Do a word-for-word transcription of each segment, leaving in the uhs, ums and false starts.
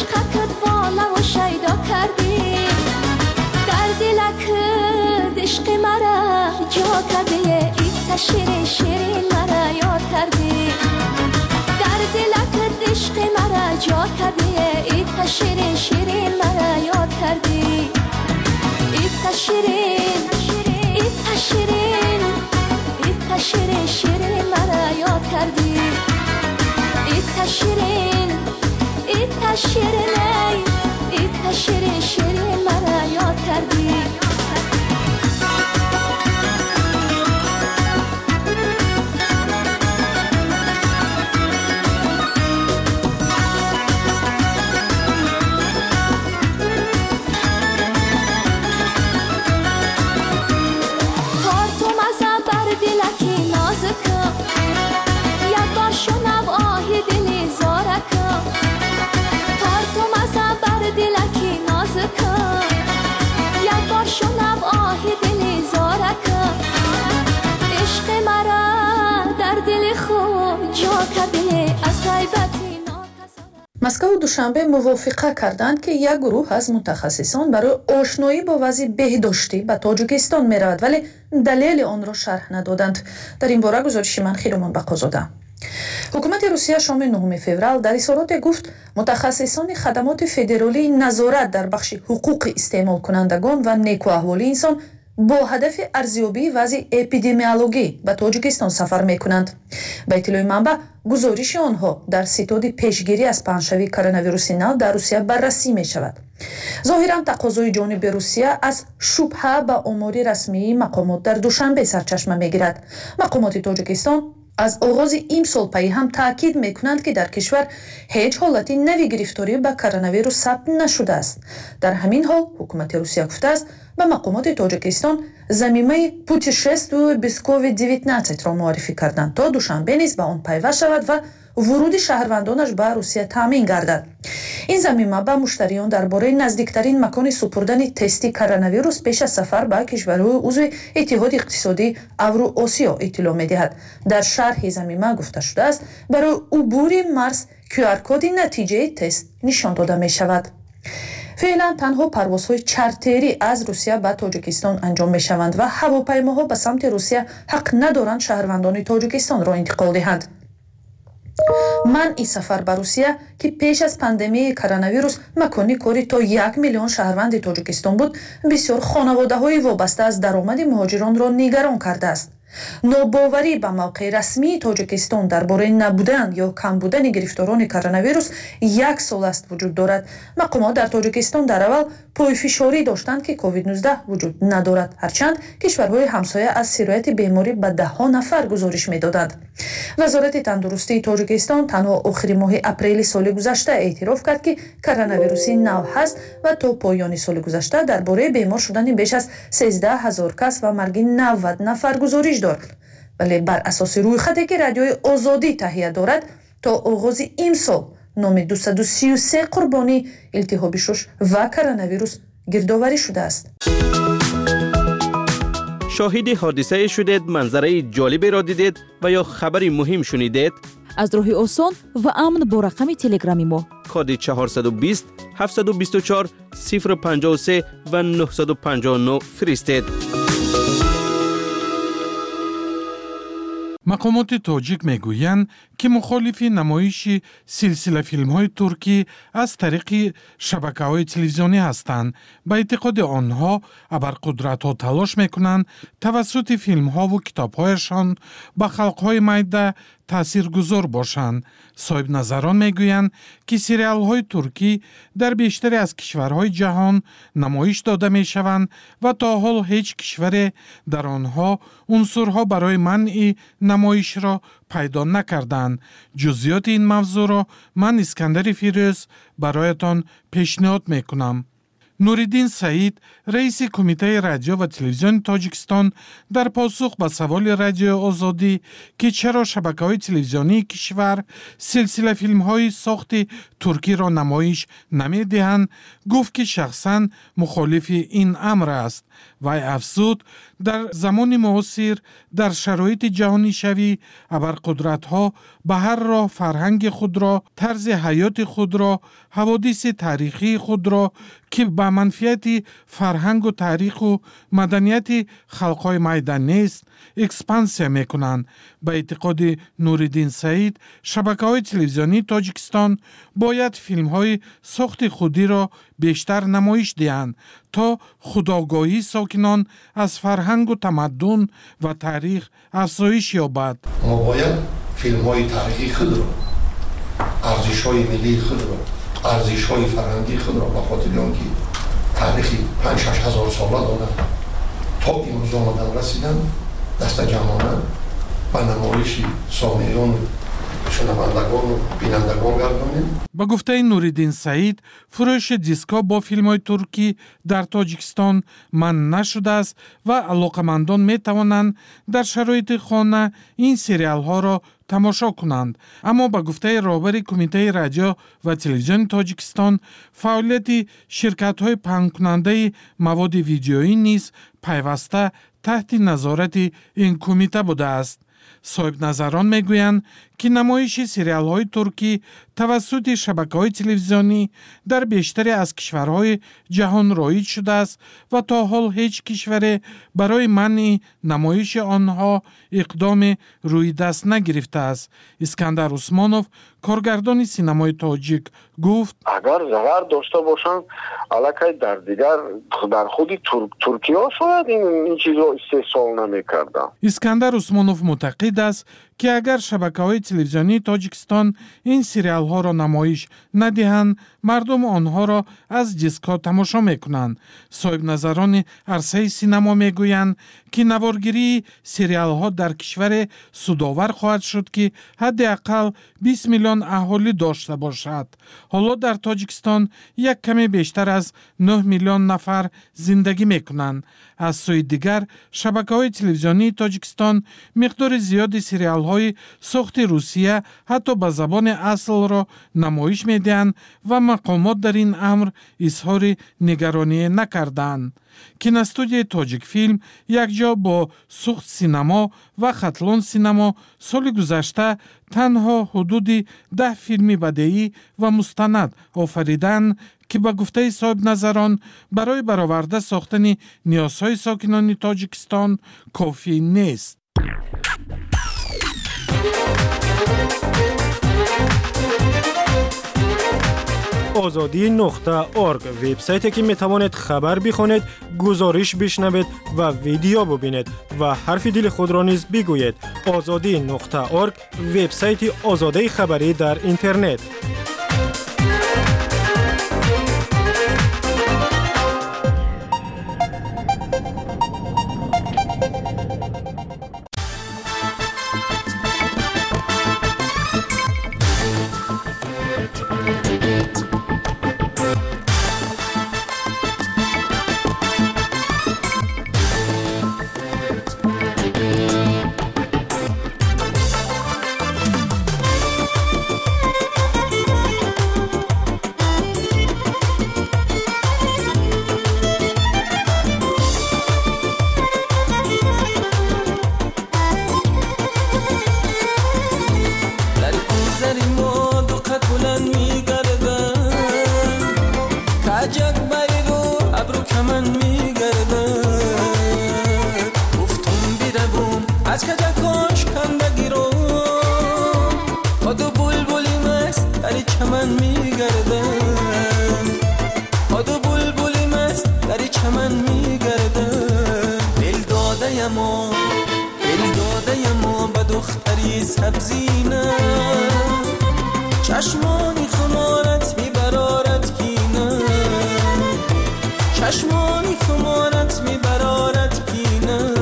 عشقت والا و شیدا کردی در دلک عشق مرا جا کردی ایت شیرین شیرین مرا یاد کردی در دلک عشق مرا جا کردی ایت شیرین شیرین مرا یاد کردی ایت شیرین ایت شیرین ایت شیرین شیرین مرا یاد کردی ایت شیرین ایت شیرین ایت شیرین شیرین مرا یاد کردی مسکو دوشنبه موافقه کردند که یک گروه از متخصصان برای آشنایی با وضع بهداشتی به تاجیکستان میرود ولی دلیل آن را شرح ندادند. در این باره گزارش من خیرمان بقازاده. حکومت روسیه شام نهم فوریه در اظهارات گفت متخصصان خدمات فدرالی نظارت در بخش حقوق استعمال کنندگان و نیکواحوالی انسان با هدف ارزیابی وضع اپیدمیولوژی به تاجیکستان سفر میکنند. به اطلاع منبع گزارش آنها در ستاد پیشگیری از پنهشوی کرونا ویروس نو در روسیه بررسی می شود. ظاهرا تقاضای جانب روسیه از شبهه به آمار رسمی مقامات در دوشنبه سرچشمه میگیرد. مقامات تاجیکستان از آغاز این سال پی هم تاکید میکنند که در کشور هیچ حالتی نوی گرفتاری به کرونا ویروس ثبت نشده است. در همین حال حکومت روسیه گفته است به مقامات تاجیکستان زمینه پوتشستو без کووید девятнадцать را معرفی کردند تا دوشنبه نیز به آن پیوست شود و ورود شهروندانش به روسیه تامین گردد. این زمینه به مشتریان درباره نزدیکترین مکان سپردن تستی کرونا ویروس پیش از سفر به کشورهای عضو اتحاد اقتصادی اورو آسیا اطلاع می‌دهد. در شرح زمینه گفته شده است برای عبور مرز کیو آر کد نتیجه تست نشان داده می شود. فعلا تنها پروازهای چارتری از روسیه به تاجیکستان انجام می شوند و هواپیماها به سمت روسیه حق ندارند شهروندان تاجیکستان را انتقال دهند. من این سفر به روسیه که پیش از پاندمی کرونا ویروس مکانی کاری تا یک میلیون شهروند تاجیکستان بود بسیار خانواده های وابسته از درآمد مهاجران را نگران کرده است. ناباوری به موقع رسمی تاجیکستان درباره نبودن یا کم بودن گرفتاران کرونا ویروس یک سال است وجود دارد. مقامات در تاجیکستان در اول پایفشاری داشتند که کووید نوزده وجود ندارد، هرچند کشورهای همسایه از سرایت بیماری به ده ها نفر گزارش میدادند. وزارت تندرستی تاجیکستان تنها آخر ماه اپریل سال گذشته اعتراف کرد که کرونا ویروس نو هست و تا پایان سال گذشته درباره بیمار شدن بیش از سیزده هزار کس و مرگ نود نفر گزارش دارد. ولی بر اساس رویخطی که رادیوی آزادی تهیه دارد تا آغاز این سال نام دویست و سی و سه قربانی التهاب شش و کرونا ویروس گردآوری شده است. شاهد حادثه شدید، منظره جالبی را دیدید و یا خبری مهم شنیدید؟ از راه آسان و امن با رقم تلگرامی ما کد چهارصد و بیست هفتصد و بیست و چهار صفر پنجاه و سه و نهصد و پنجاه و نه فرستید. مقامات تاجیک میگویند که مخالف نمایش سلسله فیلم‌های ترکی از طریق شبکه‌های تلویزیونی هستند. به اعتقاد آنها ابرقدرت‌ها تلاش می‌کنند توسط فیلم‌ها و کتاب‌هایشان به خلق‌های میده تاثیرگذار باشند. صاحب نظران میگویند که سریال‌های ترکی در بیشتر از کشورهای جهان نمایش داده می‌شوند و تا حال هیچ کشور در آنها عنصرها برای منع نمایش را پیدا نکردند. جزئیات این موضوع را من اسکندر فیروز برایتان پیشنهاد میکنم. نوریدین سعید رئیس کمیته رادیو و تلویزیون تاجیکستان در پاسخ به سوال رادیو آزادی که چرا شبکه‌های تلویزیونی کشور سلسله فیلم‌های ساخت ترکی را نمایش نمی‌دهند گفت که شخصاً مخالف این امر است و افزود در زمان معاصر در شرایط جهانی شوی ابرقدرت‌ها به هر راه فرهنگ خود را، طرز حیات خود را، حوادث تاریخی خود را که به منفعت فرهنگ و تاریخ و مدنیت خلق‌های میدانی است اکسپانسیا میکنند. به اعتقاد نوریدین سعید شبکه‌های تلویزیونی تاجیکستان باید فیلم‌های ساخت خودی را بیشتر نمایش دهند تا خودآگاهی ساکنان از فرهنگ و تمدن و تاریخ افزایش یابد. ما باید فیلم‌های تاریخی خود را، ارزش‌های ملی خود را، ارزش‌های فرهنگی خود را به خاطر آنکه تاریخی پنج شش هزار ساله دارند تا امروز آمدن رسیدن دست جمعانه به نمایش سامعین شنوندگان و بینندگان گردانیم. با گفته نوریدین سعید فروش دیسک‌ها با فیلم‌های ترکی در تاجیکستان منع نشده است و علاقه‌مندان می‌توانند در شرایط خانه این سریال‌ها را تماشا کنند. اما با گفته رهبر کمیته رادیو و تلویزیون تاجیکستان فعالیت شرکت‌های پخش کننده مواد ویدیویی نیز پیوسته تحت نظارت این کمیته بوده است. صاحب نظران میگویند که نمایش سریال های ترکی توسط شبکه های تلویزیونی در بیشتری از کشورهای جهان رایج شده است و تا حال هیچ کشوری برای منع نمایش آنها اقدام روی دست نگرفته است. اسکندر عثمانوف کارگردان سینمای تاجیک گفت اگر ضرر داشته باشند الکی در دیگر در خود ترک ترکیه شاید این این چیزو استحصال نمی‌کردن. اسکندر عثمانوف معتقد است که اگر شبکه‌های تلویزیونی تاجیکستان این سریال ها را نمایش ندهند مردم آنها را از دیسک‌ها تماشا میکنند. صاحب نظران عرصه سینما میگویند که نوارگیری سریال ها در کشور سودآور خواهد شد که حداقل بیست میلیون اهالی داشته باشد. حالا در تاجیکستان یک کمی بیشتر از نه میلیون نفر زندگی میکنند. از سوی دیگر شبکه‌های تلویزیونی تاجیکستان مقدار زیادی سریال های ساخت روسیه حتی به زبان اصل را نمایش میدهند و مقامات در این امر اظهار نگرانی نکردند. کینوستودیوی تاجیک فیلم یک جا با سوخت سینما و خطلان سینما سال گذشته تنها حدود ده فیلم بدیعی و مستند آفریدند که با گفته صاحب نظران برای برآورده ساختن نیازهای ساکنان تاجیکستان کافی نیست. آزادی نقطه ارگ وبسایتی که میتوانید خبر بخونید، گزارش بشنوید و ویدیو ببینید و حرف دل خود را نیز بگویید. آزادی نقطه ارگ وبسایت آزادی خبری در اینترنت. چشمانی خمارت میبرارت کینه، چشمانی خمارت میبرارت کینه.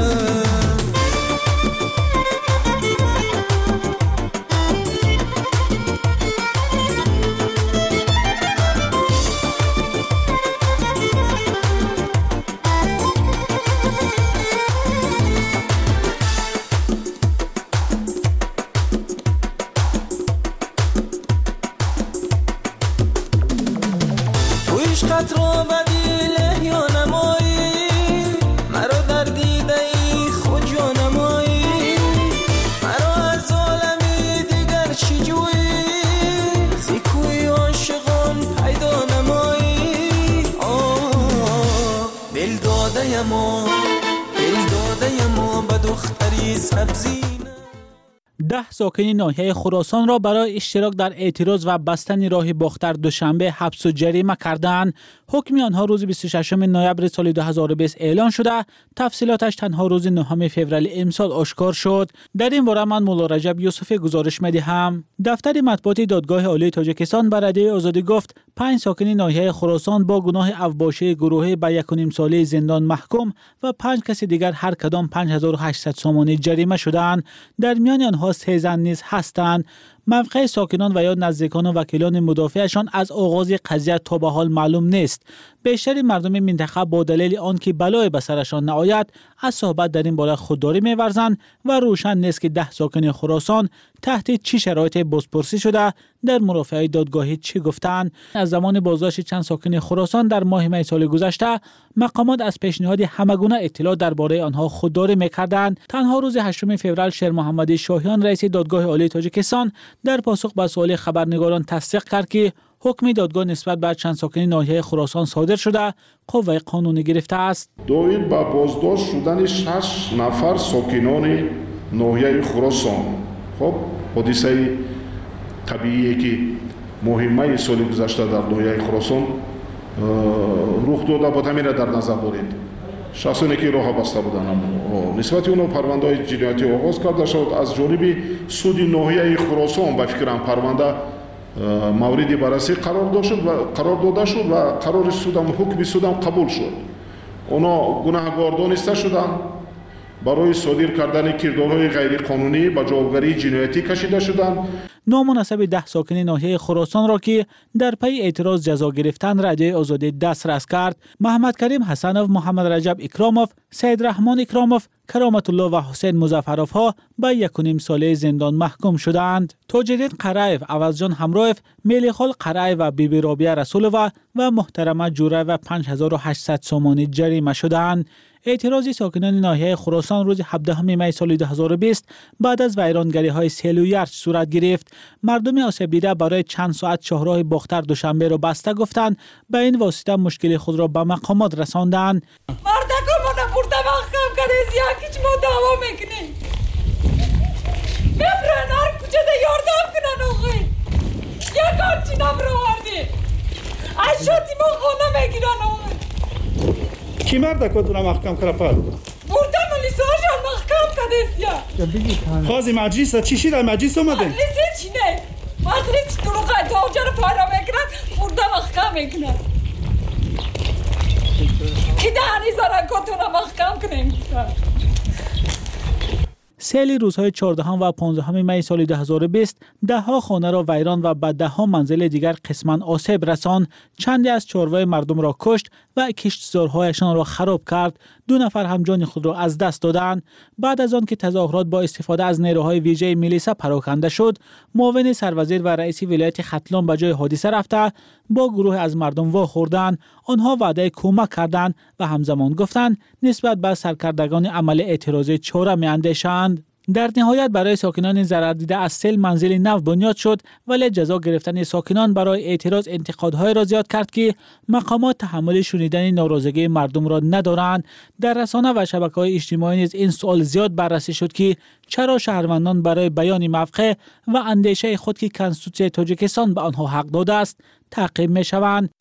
عشقت رو بدیل یا نمایی مرا در دیده ای خود یا نمایی مرا از عالمی دیگر چی جویی زیکوی عاشقان پیدا نمایی دل داده یما دل داده یما به دختری سبزی. ده ساکن ناحیه خراسان را برای اشتراک در اعتراض و بستن راه باختر دوشنبه حبس و جریمه کردند. حکم آنها روز بیست و ششم نوامبر سال دو هزار و بیست اعلان شده. تفصیلاتش تنها روز نهم فوریه امسال آشکار شد. در این باره من مولا رجب یوسفی گزارش می‌دهم. دفتر مطبوعاتی دادگاه عالی تاجیکستان بر عده آزادی گفت پنج ساکن ناحیه خراسان با گناه اوباشی گروهی به یک و نیم ساله زندان محکوم و پنج کس دیگر هر کدام پنج هزار و هشتصد سومانی جریمه شدند. در میان آنها سه زن نیز هستند. موقع ساکنان و یا نزدیکان و وکیلان مدافعشان از آغاز قضیه تا به حال معلوم نیست. بیشتر مردم منطقه با دلیل آنکه بلای به سرشان نآید از صحبت در این باره خودداری می‌ورزند و روشن نیست که ده ساکن خراسان تحت چه شرایط بازپرسی شده در مرافعه دادگاهی چی گفتند. از زمان بازداشت چند ساکن خراسان در ماه می سال گذشته مقامات از پیشنهاد همگونه اطلاع درباره آنها خودداری می‌کردند. تنها روز هشتم فوریه شیر محمدی شاهیان رئیس دادگاه عالی تاجیکستان در پاسخ به سوال خبرنگاران تصدیق کرد که حکم دادگاه نسبت به چند ساکن ناحیه خراسان صادر شده قوه قانونی گرفته است. دوید با بازداشت شدن شش نفر ساکنان ناحیه خراسان. خب حادثه طبیعی که مهمه سال گذشته در ناحیه خراسان رخ داده بود همین را در نظر دارید. شخصانی که راه بسته بودند نسبت اونها پرونده‌های جنایتی آغاز کرده شد از جانب سود ناحیه خراسان به فکرم پرونده موردی بررسی قرار داده شد و قرار داده شد و قرار سودم حکم سودم قبول شد. اونا گناهکار دانسته شدند برای صادر کردن کردارهای غیر قانونی به جوابگری جنایتی کشیده شدند. نامناسب ده ساکن ناحیه خراسان را که در پی اعتراض جزا گرفتن رادیوی آزادی دسترس کرد. محمد کریم حسنوف، محمد رجب اکراموف، سید رحمان اکراموف، کرامت الله و حسین مظفروف ها به یک و نیم ساله زندان محکوم شدند. تاج‌الدین قرائف، عوضجان همرایف، میلیخال قرائف و بیبی رابعه رسولوه و محترمه جوره و پنج هزار و هشتصد سومانی جریمه شدند. اعتراضی ساکنان ناحیه خراسان روز هفدهم می سال دو هزار و بیست بعد از ویرانگری های سیل و یرچ صورت گرفت. مردم آسیب دیده برای چند ساعت شاهراه باختر دوشنبه را بسته گفتند. به این واسطه مشکل خود را به مقامات رساندند. مردکان ما برده محکم کرده زیاکیچ ما دعوا میکنیم. ببرن هر کجا ده یاردم کنن آقای. یک آنچی نم رو وردی. از شاتی ما خانه میگیرن آقای. کی مردکاتون را محکم کرده پل؟ بردن ملیسا جان محکم کرده سیا. خازی مجلس چی شید مجلس اومده؟ مجلس چی نه؟ مجلس تو رو قید آجا رو پایرا میکنن برده محکم میکنن. کی دهنی زارنکاتون را محکم کنیم؟ سیل روزهای چهاردهم و پانزدهم می سال دو هزار و بیست ده ها خانه را ویران و به ده ها منزل دیگر قسماً آسیب رساند. چندی از چهارراه مردم را کشت و کشتزارهایشان را خراب کرد. دو نفر هم جان خود را از دست دادند. بعد از آن که تظاهرات با استفاده از نیروهای ویژه میلیسا پراکنده شد، معاون سروزیر و رئیس ولایت ختلان به جای حادثه رفته با گروه از مردم واخوردند. آنها وعده کمک کردند و همزمان گفتند نسبت به سرکردگان عمل اعتراضی چاره می‌اندیشند. در نهایت برای ساکنان ضرر دیده از سیل منزل نو بنیاد شد، ولی جزا گرفتن ساکنان برای اعتراض انتقادهای را زیاد کرد که مقامات تحمل شنیدن ناراضگی مردم را ندارند. در رسانه و شبکه‌های اجتماعی نیز این سوال زیاد بررسی شد که چرا شهروندان برای بیان موقع و اندیشه خود که کنستیتوسیون تاجیکستان به آنها حق داده است تعقیب می‌شوند.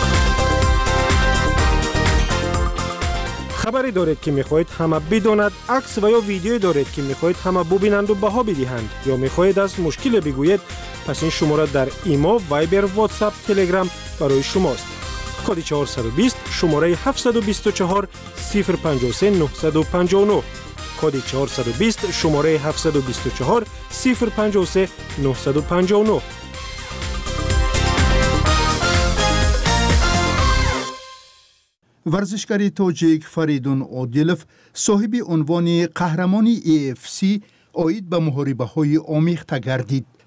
خبری دارید که میخواهید همه بداند، عکس و یا ویدیویی دارید که میخواهید همه ببینند و بها بدهند یا میخواهید از مشکل بگویید، پس این شماره در ایما، وایبر، واتساپ، تلگرام برای شماست. کد چهارصد و بیست شماره هفتصد و بیست و چهار صفر پنجاه و سه نهصد و پنجاه و نه. کد چهارصد و بیست شماره هفتصد و بیست و چهار صفر پنجاه و سه نهصد و پنجاه و نه. ورزشکار تاجیک فریدون عادلوف صاحب عنوان قهرمانی ای اف سی آید به محاربه‌های آمیخته گردید.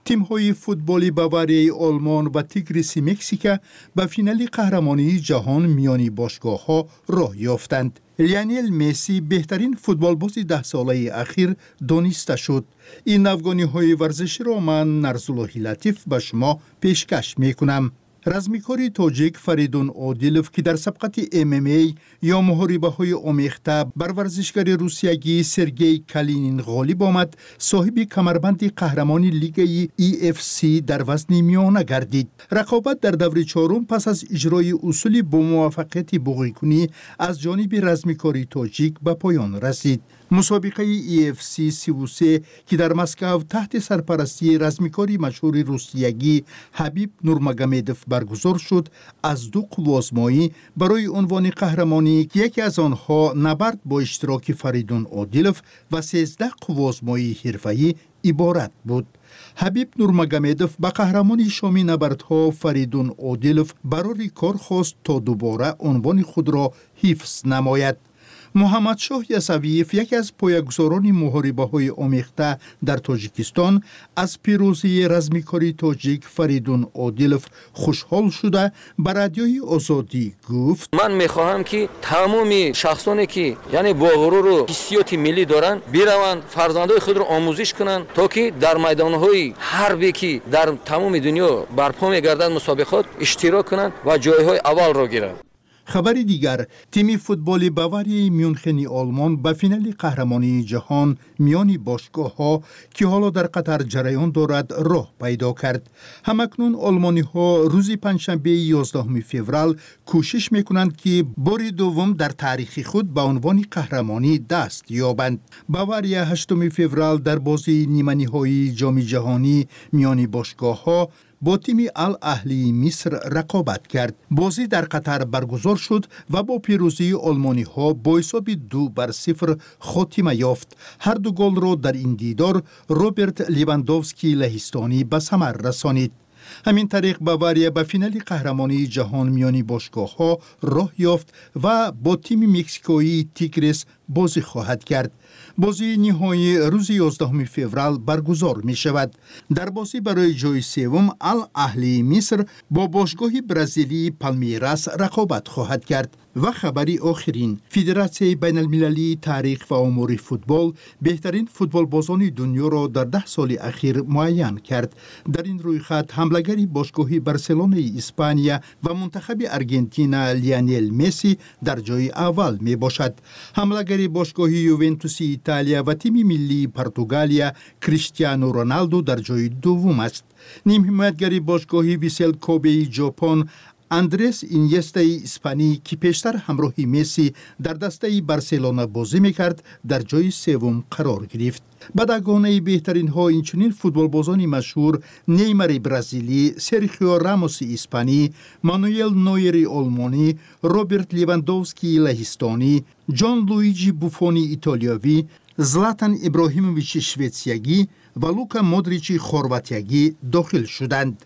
تیم‌های فوتبالی باواریای آلمان و تیگریس مکزیک به فینال قهرمانی جهان میانی باشگاه‌ها راه یافتند. لیونل مسی بهترین فوتبالباز ده ساله اخیر دانسته شد. این افغانی‌های ورزشی را من نرسالله لطیف به شما پیشکش می‌کنم. رزمیکاری تاجیک فریدون عادلوف که در سبقت ام ام ای یا محاربه های آمیخته بر ورزشکار روسیایی سرگئی کالینین غالب آمد، صاحب کمربند قهرمانی لیگ ای اف سی در وزن میانه گردید. رقابت در دور چهارم پس از اجرای اصولی با موفقیت بوقی‌کنی از جانب رزمیکاری تاجیک به پایان رسید. مسابقه ای اف سی سی و سه که در مسکو تحت سرپرستی رزمیکاری مشهور روسیایی حبیب نورمگامدوف برگزار شد، از دو قوازمایی برای عنوان قهرمانی که یکی از آنها نبرد با اشتراک فریدون عادلوف و سیزده قوازمایی حرفه‌ای عبارت بود. حبیب نورمگامدوف با قهرمانی شامی نبردها فریدون عادلوف برای کار خواست تا دوباره عنوان خود را حفظ نماید. محمد شاه یسویف، یکی از پایه‌گذاران محاربه‌های آمیخته در تاجیکستان، از پیروزی رزمیکاری تاجیک فریدون عادلوف خوشحال شده به رادیوی آزادی گفت: من میخواهم که تمامی شخصانی که یعنی با غرور و حسیات ملی دارن بیروند فرزندای خود را آموزش کنند تا که در میدان‌های حربی که در تمام دنیا برپا می‌گردد مسابقات اشتراک کنند و جایهای اول را گیرند. خبر دیگر، تیم فوتبال باواریای میونخنی آلمان به فینال قهرمانی جهان میانی باشگاه‌ها که حالا در قطر جریان دارد راه پیدا کرد. همکنون آلمانی ها روز پنجشنبه یازدهم فوریه کوشش میکنند که بار دوم در تاریخ خود به عنوان قهرمانی دست یابند. باواریا هشتم فوریه در بازی نیمه نهایی جام جهانی میانی باشگاه‌ها با تیم الاهلی مصر رقابت کرد. بازی در قطر برگزار شد و با پیروزی آلمانی ها با حساب دو بر صفر خاتمه یافت. هر دو گل را در این دیدار روبرت لیواندوفسکی لهستانی به ثمر رسانید. همین طریق باواریا به فینال قهرمانی جهان میانی باشگاه‌ها راه یافت و با تیم مکزیکویی تیگریس بازی خواهد کرد. بازی نهایی روز یازدهم فوریه برگزار می شود. در بازی برای جای سوم الاهلی مصر با باشگاه برزیلی پالمیراس رقابت خواهد کرد. و خبری آخرین، فدراسیون بین المللی تاریخ و امور فوتبال بهترین فوتبال بازان دنیا را در ده سال اخیر معین کرد. در این رویخط حمله‌گری باشگاه برسلونه اسپانیا و منتخب ارژانتین لیونل مسی در جای اول می باشد. حمله‌گری باشگاه یوونتوس ایتالیا و تیم ملی پرتغالیا کریستیانو رونالدو در جای دوم است. نیم حمایتگری باشگاه ویسل کوبه ژاپن اندرس اینیستا اسپانی که پیشتر همراه مسی در دسته بارسلونا بازی میکرد در جای سوم قرار گرفت. بدگانه بهترین ها اینچنین فوتبال بازان مشهور نیمار برزیلی، سرخیو راموس اسپانی، مانوئل نویر آلمانی، روبرت لیواندوفسکی لهستانی، جان لویجی بوفونی ایتالیایی، زلاتان ابراهیموویچ شویتسیایی و لوکا مودریچ خرواتیایی داخل شدند.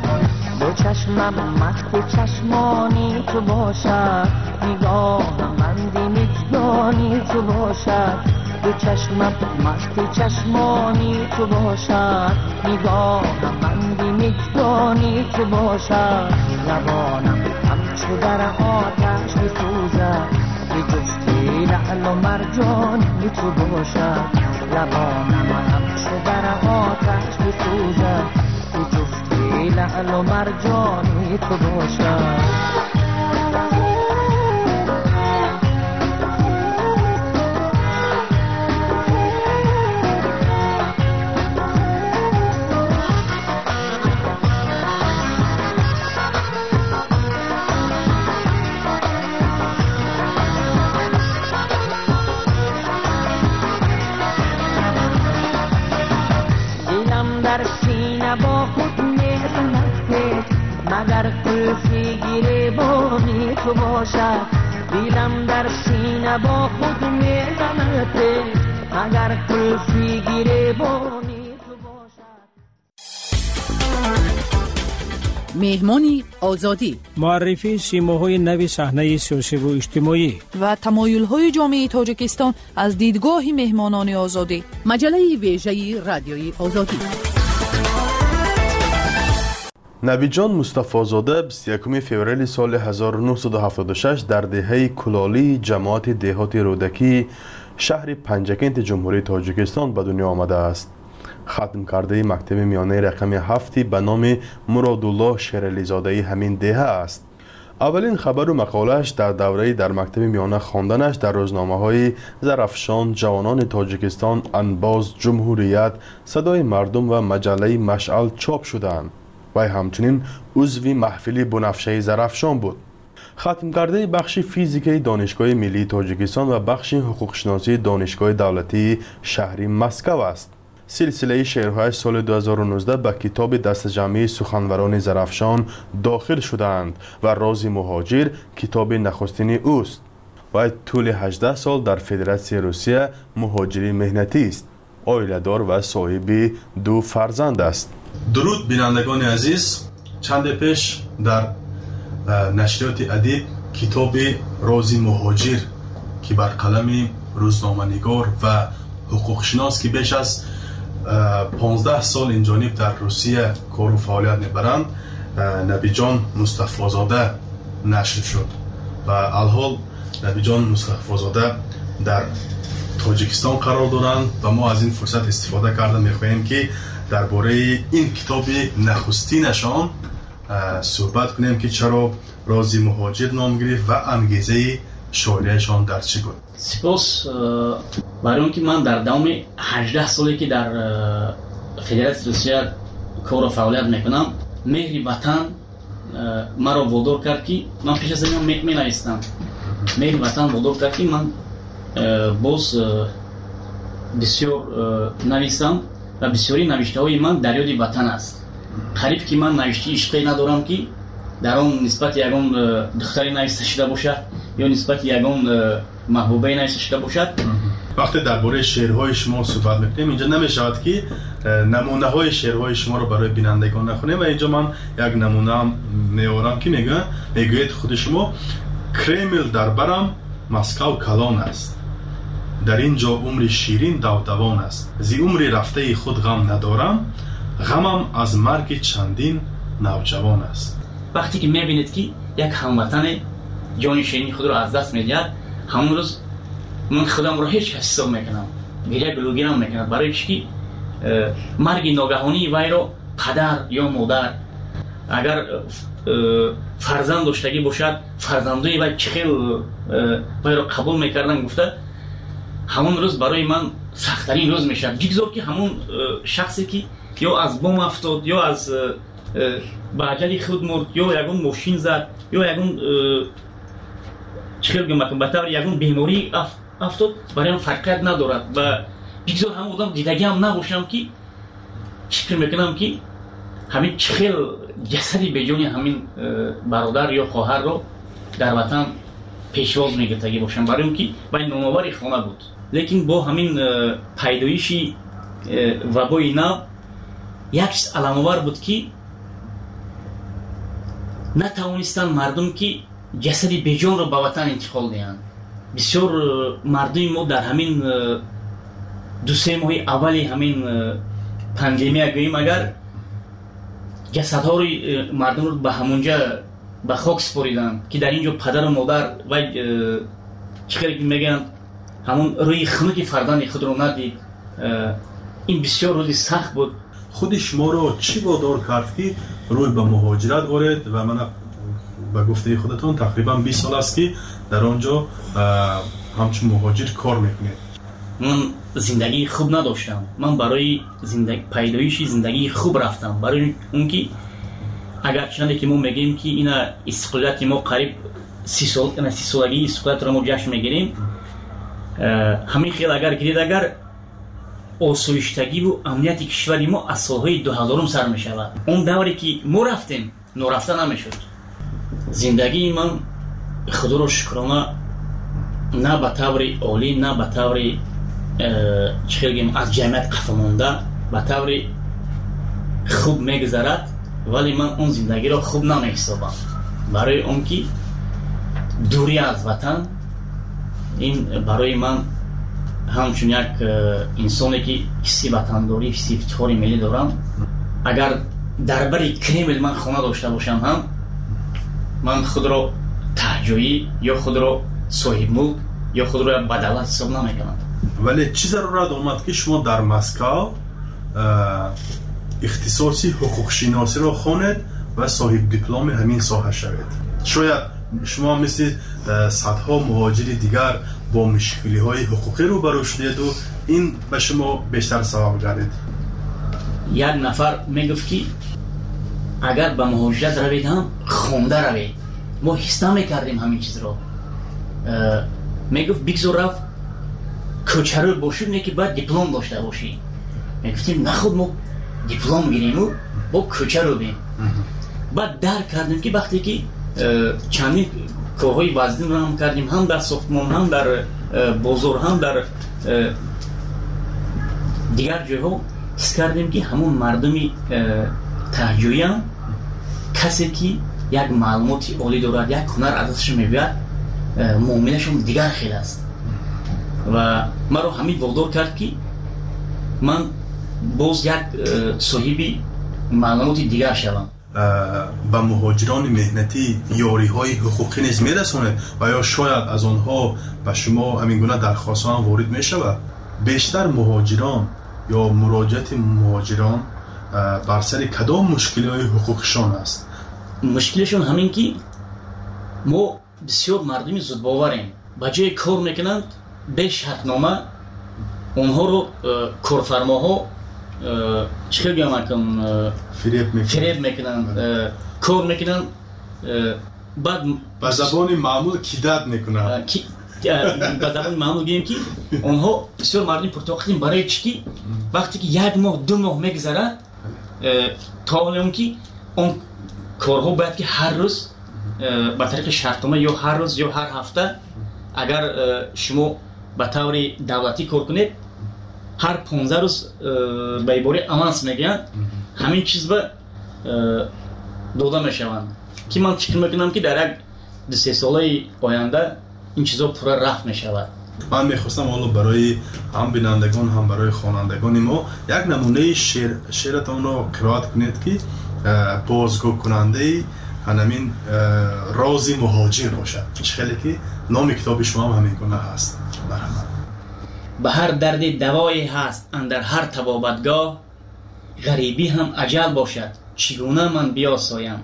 دو چشمم مست چشمانی تو باشد، نگاهم بندی میزبانی تو باشد. دو چشمم مست چشمانی تو باشد، نگاهم بندی میزبانی تو باشد. لبانم همچو در آتش میسوزد، به جفتی لعل و مرجانی تو باشد. لبانم همچو در آتش میسوزد، به جفتی لعل و مرجانی تو باشد. در سینه با خود میزند که مگر قلفی گریبانی تو باشد. دیلم در سینه با خود میزند که مگر قلفی گریبانی تو باشد. مهمانی آزادی، معرفی سیماهای نوی صحنه سیاسی و اجتماعی و تمایل‌های جامعه تاجیکستان از دیدگاه مهمانان آزادی. مجله ویژه رادیوی آزادی. نبیجان مصطفی‌زاده بیست و یکم فوریه سال هزار و نهصد و هفتاد و شش در دهه کلالی جماعت دهات رودکی شهر پنجکنت جمهوری تاجیکستان به دنیا آمده است. ختم کرده مکتب میانه رقم هفتی به نام مرادالله شیرعلی زاده همین دهه است. اولین خبر و مقالش در دوره در مکتب میانه خواندنش در روزنامه های زرافشان، جوانان تاجیکستان، انباز، جمهوریت، صدای مردم و مجله مشعل چاپ شدند. وی همچنین عضو محفل بنفشه زرافشان بود. ختم کرده بخش فیزیکی دانشگاه ملی تاجیکستان و بخش حقوق شناسی دانشگاه دولتی شهری مسکو است. سلسله شعرهای سال دو هزار و نوزده به کتاب دست جمعی سخنوران زرافشان داخل شدند و راز مهاجر کتاب نخستین اوست. و طول هجده سال در فدراسیون روسیه مهاجری مهنتی است. عائله‌دار و صاحب دو فرزند است. درود بینندگان عزیز، چند پیش در نشریات ادب کتاب راز مهاجر که بر قلم روزنامه‌نگار و حقوق شناس که بیش از پانزده سال این جانب در روسیه کار و فعالیت میبرند نبیجان مصطفی‌زاده نشر شد و الحال نبیجان مصطفی‌زاده در تاجیکستان قرار دارند و ما از این فرصت استفاده کرده میخواهیم که درباره این کتاب نخستینشان صحبت کنیم که چرا راز مهاجر نام گرفت و انگیزه شاعریشان در چی بود. سپاس برای اون که من در دوام هجده سالی که در فدراسیون روسیه کار و فعالیت میکنم، مهر وطن مرا وادار کرد که من پیش از این می نویسم. مهر وطن وادار کرد که من باز بسیار نویسم و بسیاری نوشته های من در یاد وطن است. قریب که من نوشته عشقی ندارم که در آن نسبت یگان دختری نوشته شده باشد یا نسبت یگان محبوبه نوشته شده باشد. وقتی درباره شعرهای شما صحبت میکنیم اینجا نمیشود که نمونه های شعرهای شما رو برای بینندگان نخونیم و اینجا من یک نمونه هم میارم که میگه میگوید خود شما کرمل در برم مسکو کلان است، در اینجا عمر شیرین دودوان است، زی عمر رفته خود غم ندارم، غمم از مرگ چندین نوجوان است. وقتی که میبینید که یک هموطن جان شیرین خود رو از دست میدهد، همون روز من خودم رو هیچ حساب میکنم، گریه گلوگیرم میکنم برای چی که مرگ ناگهانی وی رو پدر یا مادر اگر فرزند داشتگی باشد فرزندوی وی چخیل وی رو قبول میکردن گفته همون روز برای من سخت‌ترین روز میشه. بگذار که همون شخصی که یا از بم افتاد یا از به اجل خود مرد یا یگون ماشین زد یا یگون چخیل گمکن به طور یگون بیماری افتاد برای من فرقیت ندارد و بگذار همون آدم دیدگی هم نباشم که فکر میکنم که همین چخیل جسدی به جون همین برادر یا خواهر رو در وطن پیشواز میگرتگی باشم برای اون که باید نامآوری خانه بود. لیکن با همین پیدایشی وبای نو یک چیز علام‌آور بود که نتوانستن مردم که جسدی بیجان رو به وطن انتقال دهند. بسیار مردم ما در همین دو سه ماه اول همین پاندمی اگوییم اگر جسدها رو مردم رو به همونجا به خاک سپاریدن که در اینجا پدر و مادر و چخیلی که میگن همون روی خنک فرزند خود رو ندید. این بسیار روزی سخت بود. خود شما رو چی وادار کرد که روی به مهاجرت آرید و من به گفته خودتون تقریبا بیست سال است که در آنجا همچون مهاجر کار میکنید؟ من زندگی خوب نداشتم. من برای زندگی پیدایشی زندگی خوب رفتم برای اون که اگر چنانده که ما میگیم که این استقلالیت ما قریب سی سال این سی سالگی استقلالیت رو ما جشن میگیریم، همین خیلی اگر گرید اگر آسایشتگی و امنیت کشوری ما از سالهای دو هزارم سر میشود. اون دوری که ما رفتیم نورفته نمیشد. زندگی من خدا رو شکرانه نه به طور عالی نه به طور چه بگیم از جمعیت قفل مانده به طور خوب میگذرد، ولی من اون زندگی را خوب نمیحسابم برای اون که دوری از وطن این برای من همچون یک انسانی که حسی وطنداری حسی افتخار ملی دارم. اگر дар бари Кремл ман хона дошта бошам ҳам ман худро таҳҷоӣ ё худро соҳибмулк ё худро як бадавлат ҳисоб намекунам. вале чӣ зарурат омад ки шумо дар Москав ихтисоси ҳуқуқшиносиро хонед ва соҳибдипломи ҳамин соҳа шавед? шояд шумо мисли садҳо муҳоҷири дигар бо мушкилиҳои ҳуқуқӣ рӯбарӯ шудеду ин ба шумо бештар сабаб гардид. як нафар мегуфт ки агар ба муҳоҷират равед ҳам хонда равед. мо ҳис намекардем ҳамин чизро. мегуфт бигзор рафт кӯчарӯ бошед не ки бояд диплом дошта бошӣ. мегуфтем нахуд мо диплом гирему бо кӯчарӯ бем. баъд дарк кардем ки вақте ки чандин корҳои вазнинро ҳам кардем, ҳам дар сохтмон, ҳам дар бозор, ҳам дар дигар ҷойҳо, ҳис кардем ки ҳамон мардуми таҳҷоиам касе ки як маълумоти олӣ дорад, як ҳунар аз дасташ мебиёяд, муомилашон дигар хел аст. ва маро ҳамин водор кард ки ман боз як соҳиби маълумоти дигар шавам. ба муҳоҷирони меҳнатӣ ёриҳои ҳуқуқӣ низ мерасонед ва ё шояд аз онҳо ба шумо ҳамин гуна дархостҳоам ворид мешавад? бештар муҳоҷирон ё муроҷиати муҳоҷирон бар сари кадом мушкилиҳои ҳуқуқишон аст? мушкилашон ҳамин ки мо бисёр мардуми зудбоварем. ба ҷои кор мекунанд бе шартнома онҳоро корфармоҳо чӣ хел гӯям фиреб мекунанд, кор мекунанд, баъд ба забони маъмул кидат мекунанд. ба забони маъмул гӯем ки онҳо бисёр мардуми пуртоқатем барои чӣ ки вақте ки як моҳ ду моҳ мегузарад то он ки он корҳо бояд ки ҳар рӯз ба тариқи шартнома ё ҳар рӯз ё ҳар ҳафта агар шумо ба таври давлатӣ кор кунед ҳар понздаҳ рӯз ба ибори аванс мегӯянд, ҳамин чизба дода мешаванд ки ман фикр мекунам ки дар як ду се солаи оянда ин чизо пурра рафт мешавад. ман мехостам ҳоло барои ҳам бинандагон ҳам барои хонандагони мо як намунаи шеъратонро қироат кунед ки бозгӯ кунандаи ҳанамин рози муҳоҷир бошад. чӣ хеле ки номи китоби шумо ҳам ҳамин гуна ҳаст. марҳамат. ба ҳар дарди давое ҳаст андар ҳар табобатгоҳ, ғарибӣ ҳам аҷал бошад, чӣ гуна ман биёсоям.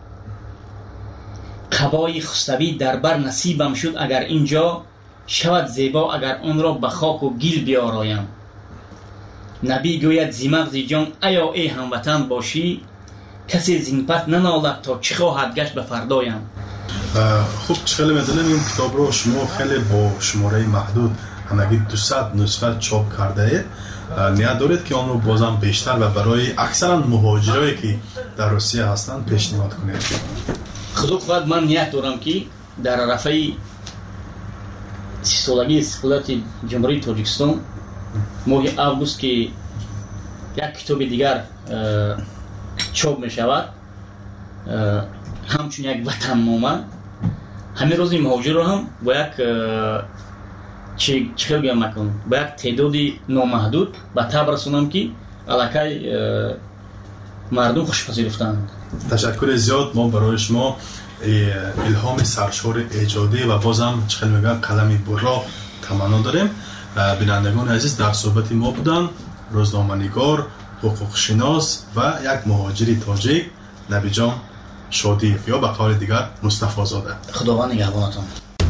қабои хуставӣ дар бар насибам шуд агар ин ҷо, шавад зебо агар онро ба хоку гил биёроям. набӣ гӯяд зи мағзи ҷон аё э ҳамватан бошӣ, касе зин пас нанолад то чӣ хоҳад гашт ба фардоям. хуб чӣ хеле медонем ин китобро шумо хеле бо шумораи маҳдуд ҳамагӣ дусад нусха чоп кардаед. ният доред ки онро бозам бештар ва барои аксаран муҳоҷирое ки дар Русия ҳастанд пешниҳод кунед? худо хоҳад ман ният дорам ки дар арафаи сисолагии истиқлолияти ҷумҳурии Тоҷикистон моҳи август ки як китоби дигар чоп мешавад ҳамчун як ватаннома, ҳамин рӯзи муҳоҷирро ҳам бо як чӣ хел гӯям накунам, бо як теъдоди номаҳдуд ба таб расонам ки аллакай мардум хушпазируфтанд. ташаккури зиёд. мо барои шумо илҳоми саршори эҷодӣ ва бозам чӣ хел мегӯям қалами бурро таманно дорем. бинандагони азиз, дар суҳбати мо буданд рӯзноманигор, ҳуқуқшинос ва як муҳоҷири тоҷик Набиҷон Шодиев ё ба қавли дигар Мустафозода. худованд нигаҳбонатон.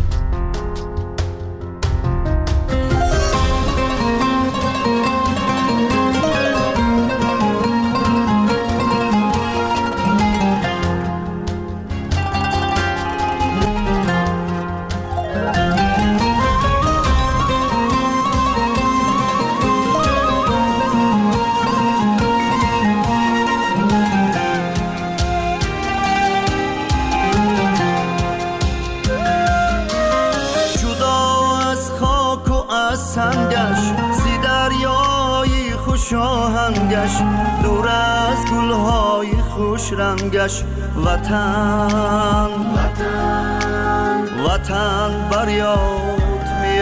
دور از گلهای خوش رنگش وطن وطن وطن بر یاد می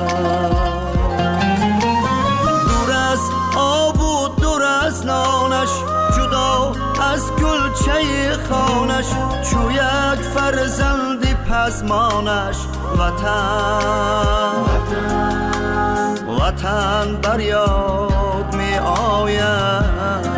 آید. دور از آب و دور از نانش خانش چو یک فرزند پزمانش وطن وطن بر یاد می آید